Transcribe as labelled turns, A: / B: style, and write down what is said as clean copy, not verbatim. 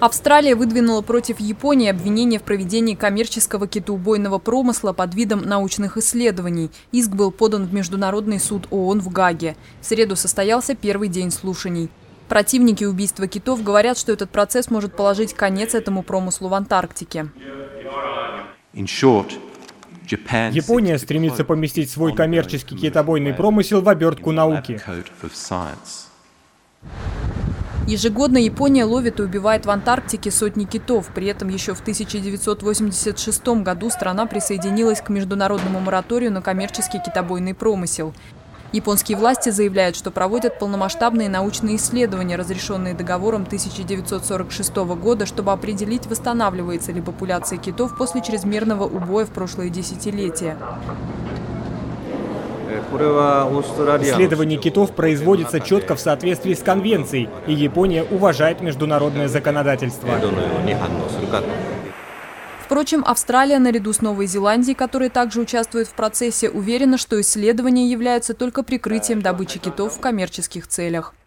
A: Австралия выдвинула против Японии обвинение в проведении коммерческого китоубойного промысла под видом научных исследований. Иск был подан в Международный суд ООН в Гааге. В среду состоялся первый день слушаний. Противники убийства китов говорят, что этот процесс может положить конец этому промыслу в Антарктике.
B: Япония стремится поместить свой коммерческий китобойный промысел в обертку науки.
A: Ежегодно Япония ловит и убивает в Антарктике сотни китов. При этом еще в 1986 году страна присоединилась к международному мораторию на коммерческий китобойный промысел. Японские власти заявляют, что проводят полномасштабные научные исследования, разрешенные договором 1946 года, чтобы определить, восстанавливается ли популяция китов после чрезмерного убоя в прошлые десятилетия.
B: Исследование китов производится четко в соответствии с конвенцией, и Япония уважает международное законодательство.
A: Впрочем, Австралия, наряду с Новой Зеландией, которая также участвует в процессе, уверена, что исследования являются только прикрытием добычи китов в коммерческих целях.